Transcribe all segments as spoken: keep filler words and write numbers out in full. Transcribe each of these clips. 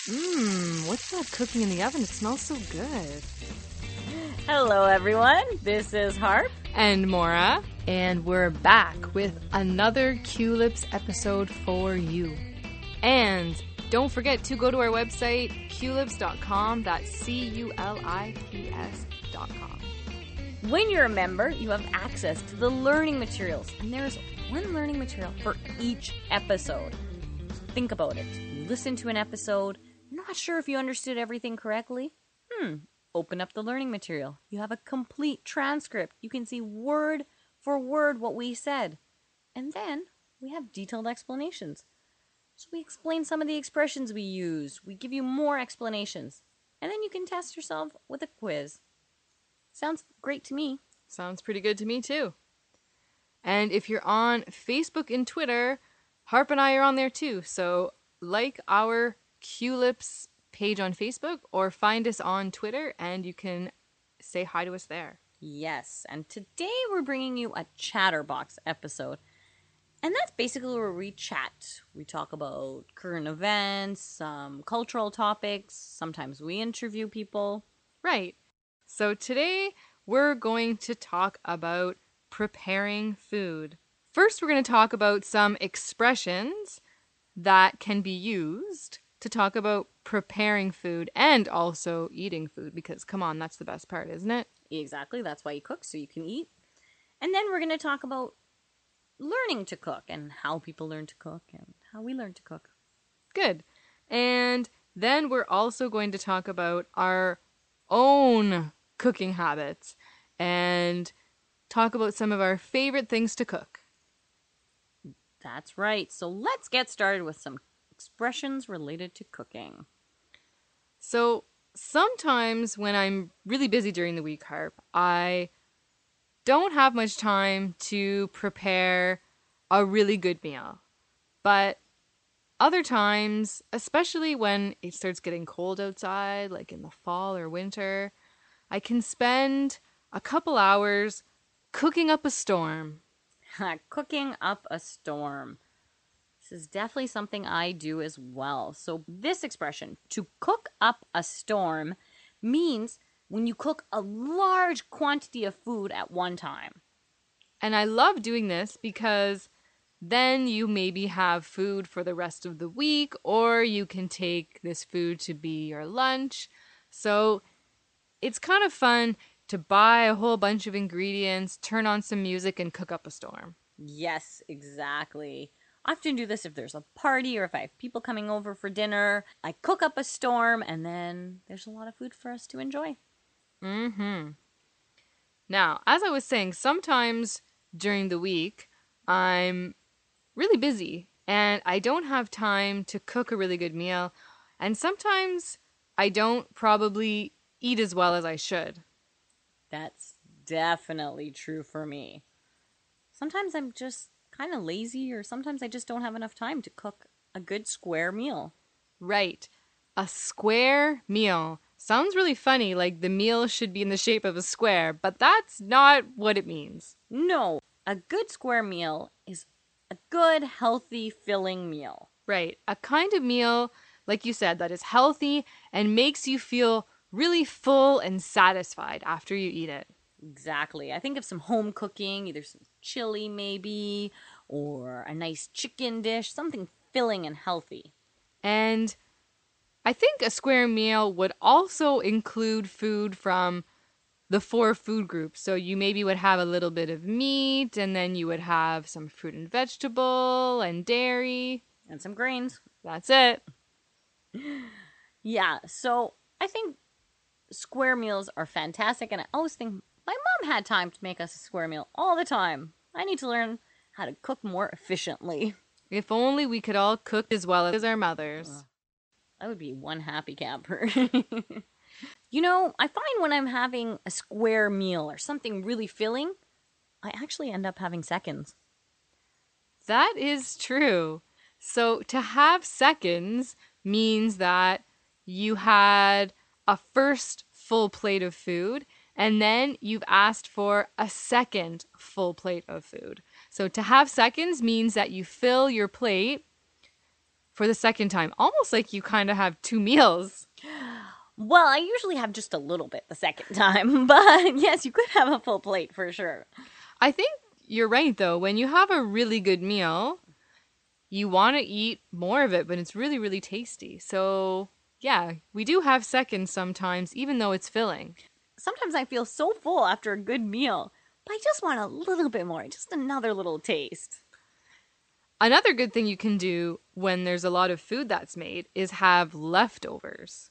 Mmm, what's that cooking in the oven? It smells so good. Hello, everyone. This is Harp. And Maura. And we're back with another Culips episode for you. And don't forget to go to our website, culips dot com. That's C U L I P S dot com. When you're a member, you have access to the learning materials. And there's one learning material for each episode. Think about it. You listen to an episode, not sure if you understood everything correctly? Hmm. Open up the learning material. You have a complete transcript. You can see word for word what we said. And then we have detailed explanations. So we explain some of the expressions we use. We give you more explanations. And then you can test yourself with a quiz. Sounds great to me. Sounds pretty good to me too. And if you're on Facebook and Twitter, Harp and I are on there too. So like our Culips page on Facebook or find us on Twitter and you can say hi to us there. Yes, and today we're bringing you a Chatterbox episode. And that's basically where we chat. We talk about current events, some cultural topics. Sometimes we interview people. Right. So today we're going to talk about preparing food. First, we're going to talk about some expressions that can be used to talk about preparing food and also eating food, because come on, that's the best part, isn't it? Exactly. That's why you cook, so you can eat. And then we're going to talk about learning to cook and how people learn to cook and how we learn to cook. Good. And then we're also going to talk about our own cooking habits and talk about some of our favorite things to cook. That's right. So let's get started with some expressions related to cooking. So sometimes when I'm really busy during the week, Harp, I don't have much time to prepare a really good meal. But other times, especially when it starts getting cold outside, like in the fall or winter, I can spend a couple hours cooking up a storm. Cooking up a storm. This is definitely something I do as well. So this expression, to cook up a storm, means when you cook a large quantity of food at one time. And I love doing this because then you maybe have food for the rest of the week, or you can take this food to be your lunch. So it's kind of fun to buy a whole bunch of ingredients, turn on some music, and cook up a storm. Yes, exactly. I often do this if there's a party or if I have people coming over for dinner. I cook up a storm and then there's a lot of food for us to enjoy. Mm-hmm. Now, as I was saying, sometimes during the week, I'm really busy and I don't have time to cook a really good meal. And sometimes I don't probably eat as well as I should. That's definitely true for me. Sometimes I'm just kind of lazy, or sometimes I just don't have enough time to cook a good square meal. Right. A square meal. Sounds really funny, like the meal should be in the shape of a square, but that's not what it means. No, a good square meal is a good, healthy, filling meal. Right. A kind of meal, like you said, that is healthy and makes you feel really full and satisfied after you eat it. Exactly. I think of some home cooking, either some chili maybe, or a nice chicken dish, something filling and healthy. And I think a square meal would also include food from the four food groups. So you maybe would have a little bit of meat, and then you would have some fruit and vegetable and dairy. And some grains. That's it. Yeah, so I think square meals are fantastic, and I always think my mom had time to make us a square meal all the time. I need to learn how to cook more efficiently. If only we could all cook as well as our mothers. Uh, I would be one happy camper. You know, I find when I'm having a square meal or something really filling, I actually end up having seconds. That is true. So to have seconds means that you had a first full plate of food, and then you've asked for a second full plate of food. So to have seconds means that you fill your plate for the second time, almost like you kind of have two meals. Well, I usually have just a little bit the second time, but yes, you could have a full plate for sure. I think you're right, though. When you have a really good meal, you want to eat more of it, but it's really, really tasty. So, yeah, we do have seconds sometimes, even though it's filling. Sometimes I feel so full after a good meal, but I just want a little bit more, just another little taste. Another good thing you can do when there's a lot of food that's made is have leftovers.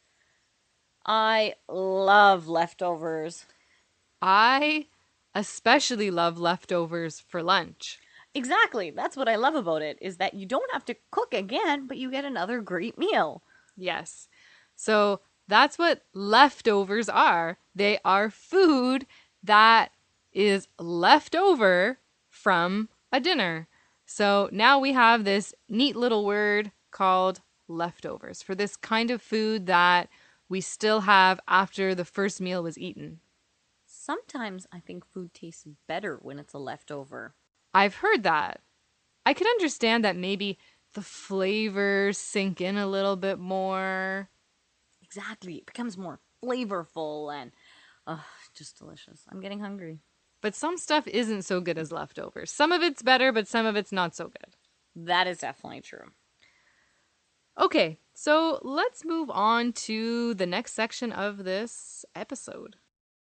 I love leftovers. I especially love leftovers for lunch. Exactly. That's what I love about it, is that you don't have to cook again, but you get another great meal. Yes. So that's what leftovers are. They are food that is left over from a dinner. So now we have this neat little word called leftovers for this kind of food that we still have after the first meal was eaten. Sometimes I think food tastes better when it's a leftover. I've heard that. I could understand that maybe the flavors sink in a little bit more. Exactly. It becomes more flavorful and oh, just delicious. I'm getting hungry. But some stuff isn't so good as leftovers. Some of it's better, but some of it's not so good. That is definitely true. Okay, so let's move on to the next section of this episode.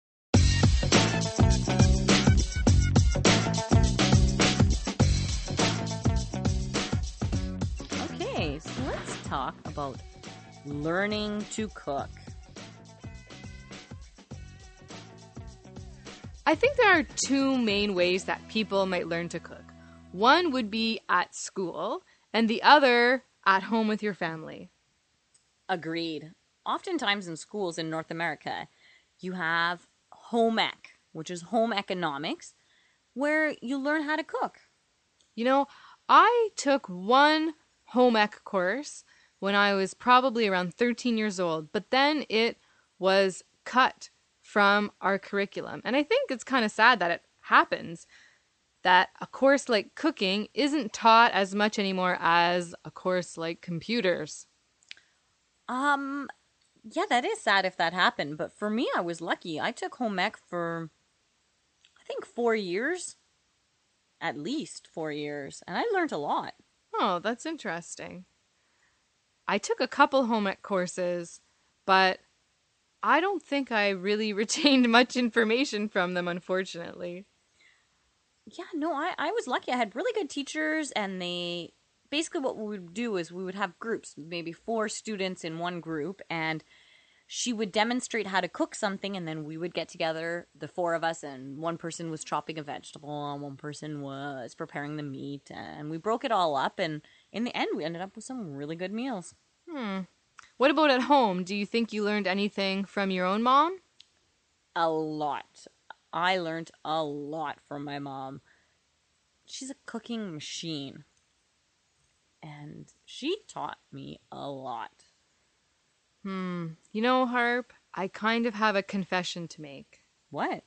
Okay, so let's talk about learning to cook. I think there are two main ways that people might learn to cook. One would be at school, and the other at home with your family. Agreed. Oftentimes in schools in North America, you have home ec, which is home economics, where you learn how to cook. You know, I took one home ec course when I was probably around thirteen years old, but then it was cut from our curriculum. And I think it's kind of sad that it happens, that a course like cooking isn't taught as much anymore as a course like computers. Um, yeah, that is sad if that happened. But for me, I was lucky. I took home ec for, I think, four years. At least four years. And I learned a lot. Oh, that's interesting. I took a couple home ec courses, but I don't think I really retained much information from them, unfortunately. Yeah, no, I, I was lucky. I had really good teachers, and they basically what we would do is we would have groups, maybe four students in one group, and she would demonstrate how to cook something, and then we would get together, the four of us, and one person was chopping a vegetable, and one person was preparing the meat, and we broke it all up, and in the end, we ended up with some really good meals. Hmm. What about at home? Do you think you learned anything from your own mom? A lot. I learned a lot from my mom. She's a cooking machine. And she taught me a lot. Hmm. You know, Harp, I kind of have a confession to make. What?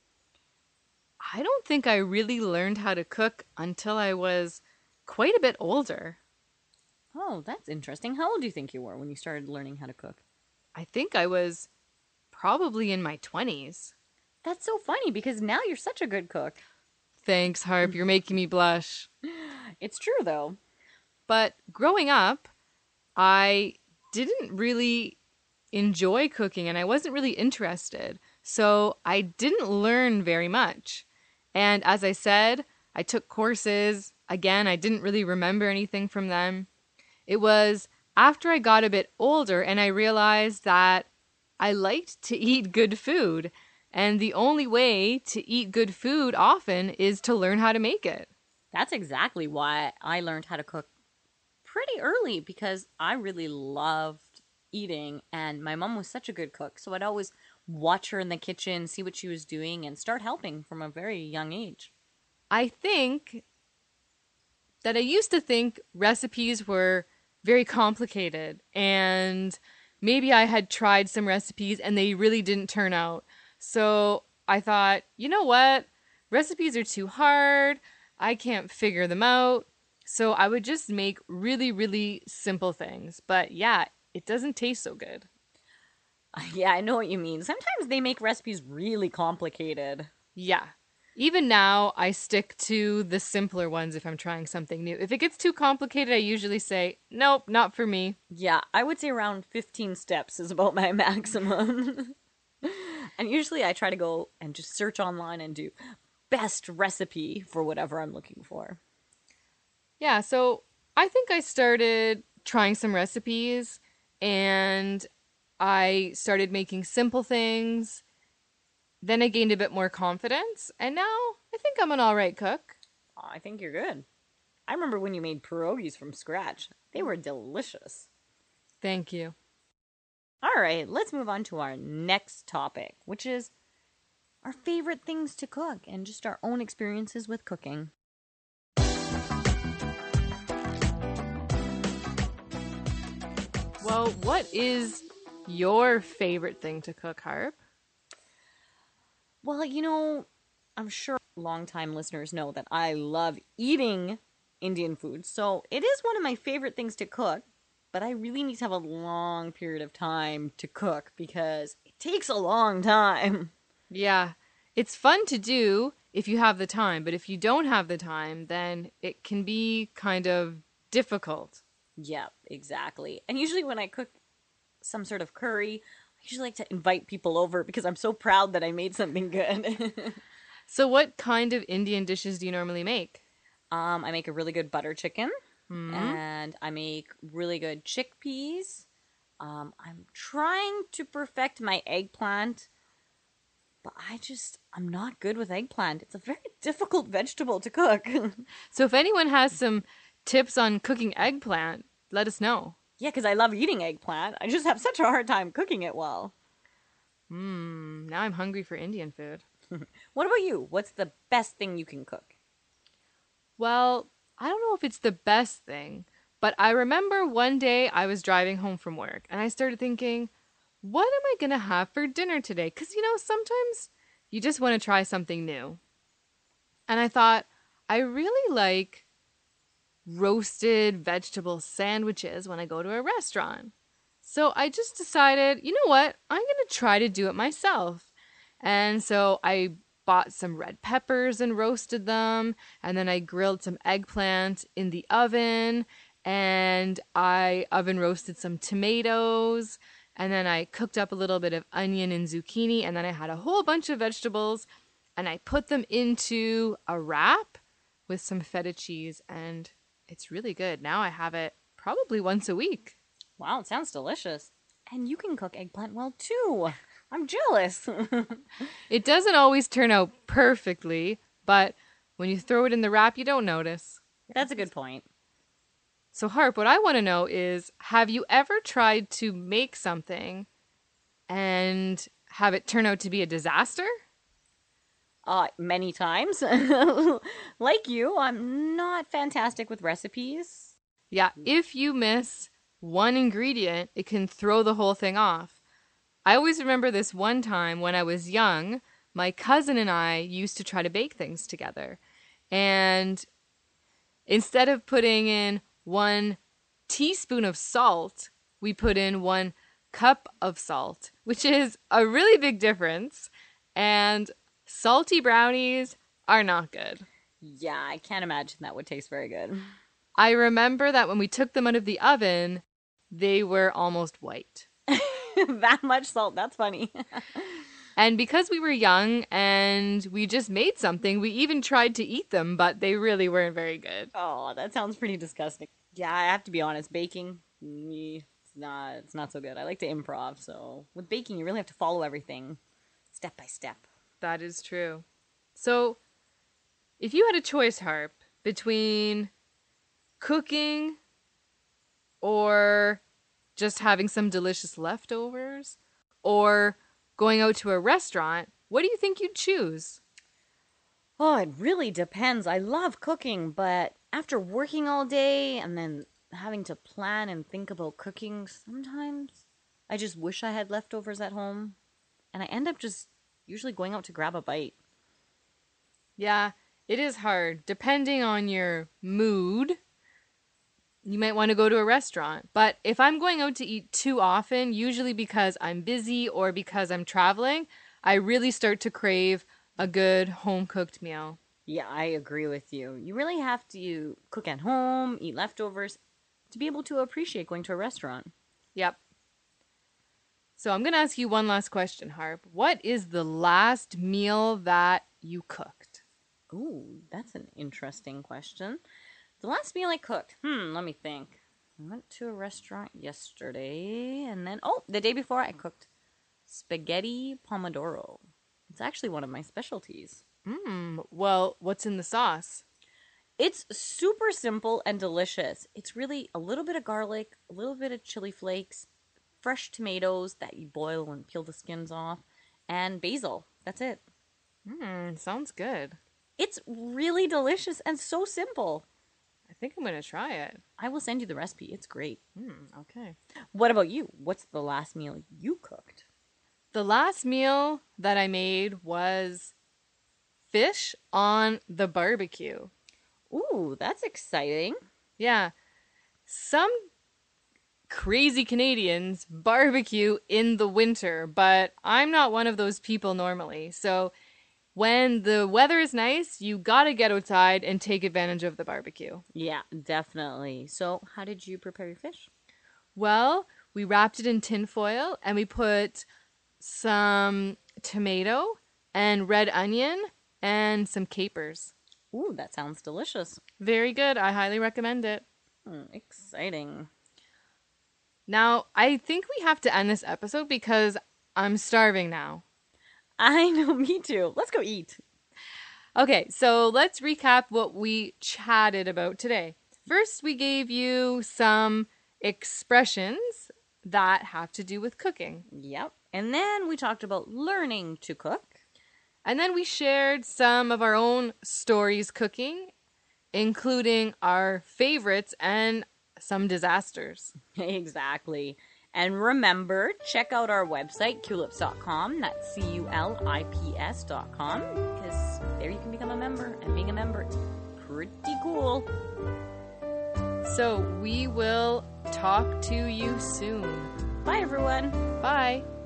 I don't think I really learned how to cook until I was quite a bit older. Oh, that's interesting. How old do you think you were when you started learning how to cook? I think I was probably in my twenties. That's so funny because now you're such a good cook. Thanks, Harp. You're making me blush. It's true, though. But growing up, I didn't really enjoy cooking and I wasn't really interested. So I didn't learn very much. And as I said, I took courses. Again, I didn't really remember anything from them. It was after I got a bit older and I realized that I liked to eat good food. And the only way to eat good food often is to learn how to make it. That's exactly why I learned how to cook pretty early, because I really loved eating and my mom was such a good cook. So I'd always watch her in the kitchen, see what she was doing, and start helping from a very young age. I think that I used to think recipes were very complicated and maybe I had tried some recipes and they really didn't turn out. So I thought, you know what? Recipes are too hard. I can't figure them out. So I would just make really, really simple things. But yeah, it doesn't taste so good. Yeah, I know what you mean. Sometimes they make recipes really complicated. Yeah. Even now, I stick to the simpler ones if I'm trying something new. If it gets too complicated, I usually say, nope, not for me. Yeah, I would say around fifteen steps is about my maximum. And usually I try to go and just search online and do best recipe for whatever I'm looking for. Yeah, so I think I started trying some recipes and I started making simple things. Then I gained a bit more confidence, and now I think I'm an all right cook. Oh, I think you're good. I remember when you made pierogies from scratch. They were delicious. Thank you. All right, let's move on to our next topic, which is our favorite things to cook and just our own experiences with cooking. Well, what is your favorite thing to cook, Harp? Well, you know, I'm sure longtime listeners know that I love eating Indian food, so it is one of my favorite things to cook, but I really need to have a long period of time to cook because it takes a long time. Yeah, it's fun to do if you have the time, but if you don't have the time, then it can be kind of difficult. Yeah, exactly. And usually when I cook some sort of curry, I usually like to invite people over because I'm so proud that I made something good. So, what kind of Indian dishes do you normally make? um, I make a really good butter chicken, Hmm. and I make really good chickpeas. Um, I'm trying to perfect my eggplant, but I just I'm not good with eggplant. It's a very difficult vegetable to cook. So, if anyone has some tips on cooking eggplant, let us know. Yeah, because I love eating eggplant. I just have such a hard time cooking it well. Hmm. Now I'm hungry for Indian food. What about you? What's the best thing you can cook? Well, I don't know if it's the best thing, but I remember one day I was driving home from work and I started thinking, what am I going to have for dinner today? Because, you know, sometimes you just want to try something new. And I thought, I really like roasted vegetable sandwiches when I go to a restaurant. So I just decided, you know what? I'm going to try to do it myself. And so I bought some red peppers and roasted them. And then I grilled some eggplant in the oven. And I oven roasted some tomatoes. And then I cooked up a little bit of onion and zucchini. And then I had a whole bunch of vegetables. And I put them into a wrap with some feta cheese. And it's really good. Now I have it probably once a week. Wow, it sounds delicious. And you can cook eggplant well too. I'm jealous. It doesn't always turn out perfectly, but when you throw it in the wrap, you don't notice. That's a good point. So, Harp, what I want to know is, have you ever tried to make something and have it turn out to be a disaster? Uh, many times. Like you, I'm not fantastic with recipes. Yeah, if you miss one ingredient, it can throw the whole thing off. I always remember this one time when I was young, my cousin and I used to try to bake things together. And instead of putting in one teaspoon of salt, we put in one cup of salt, which is a really big difference. And salty brownies are not good. Yeah, I can't imagine that would taste very good. I remember that when we took them out of the oven, they were almost white. That much salt, that's funny. And because we were young and we just made something, we even tried to eat them, but they really weren't very good. Oh, that sounds pretty disgusting. Yeah, I have to be honest, baking, me, it's not it's not so good. I like to improv, so with baking you really have to follow everything step by step. That is true. So, if you had a choice, Harp, between cooking or just having some delicious leftovers or going out to a restaurant, what do you think you'd choose? Oh, it really depends. I love cooking, but after working all day and then having to plan and think about cooking, sometimes I just wish I had leftovers at home. And I end up just usually going out to grab a bite. Yeah, it is hard. Depending on your mood, you might want to go to a restaurant. But if I'm going out to eat too often, usually because I'm busy or because I'm traveling, I really start to crave a good home-cooked meal. Yeah, I agree with you. You really have to cook at home, eat leftovers, to be able to appreciate going to a restaurant. Yep. So I'm going to ask you one last question, Harp. What is the last meal that you cooked? Ooh, that's an interesting question. The last meal I cooked, hmm, let me think. I went to a restaurant yesterday, and then, oh, the day before I cooked spaghetti pomodoro. It's actually one of my specialties. Mmm, well, what's in the sauce? It's super simple and delicious. It's really a little bit of garlic, a little bit of chili flakes, fresh tomatoes that you boil and peel the skins off, and basil. That's it. Mmm, sounds good. It's really delicious and so simple. I think I'm going to try it. I will send you the recipe. It's great. Hmm, okay. What about you? What's the last meal you cooked? The last meal that I made was fish on the barbecue. Ooh, that's exciting. Yeah. Some crazy Canadians barbecue in the winter, but I'm not one of those people normally. So when the weather is nice, you gotta get outside and take advantage of the barbecue. Yeah, definitely. So, how did you prepare your fish? Well, we wrapped it in tin foil and we put some tomato and red onion and some capers. Ooh, that sounds delicious. Very good. I highly recommend it. Hmm, exciting. Now, I think we have to end this episode because I'm starving now. I know, me too. Let's go eat. Okay, so let's recap what we chatted about today. First, we gave you some expressions that have to do with cooking. Yep. And then we talked about learning to cook. And then we shared some of our own stories cooking, including our favorites and some disasters. Exactly. And remember, check out our website, culips dot com. That's C U L I P S dot com. Because there you can become a member. And being a member, it's pretty cool. So we will talk to you soon. Bye, everyone. Bye.